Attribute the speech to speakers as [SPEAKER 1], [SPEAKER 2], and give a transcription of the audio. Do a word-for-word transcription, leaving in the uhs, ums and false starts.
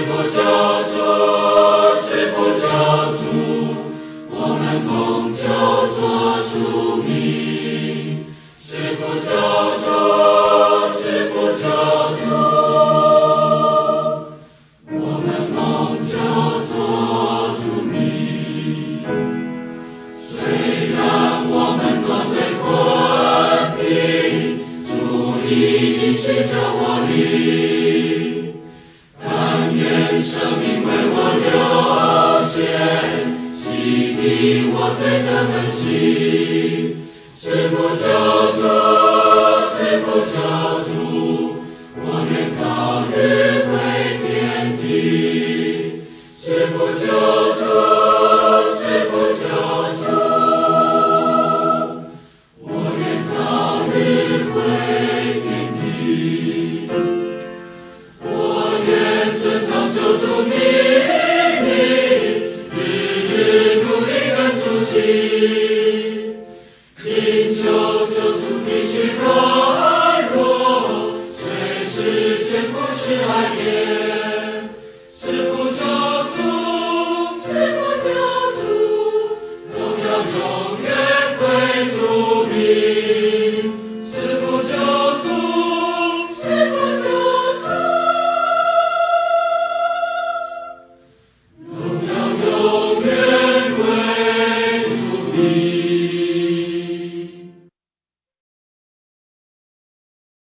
[SPEAKER 1] 不救主，是不救主，我们蒙救做主名。是不救主，是不救主，我们蒙救做主名。虽然我们多罪困贫，主已去救我灵，但愿生命为我流血，洗涤我罪的痕迹。是不救主，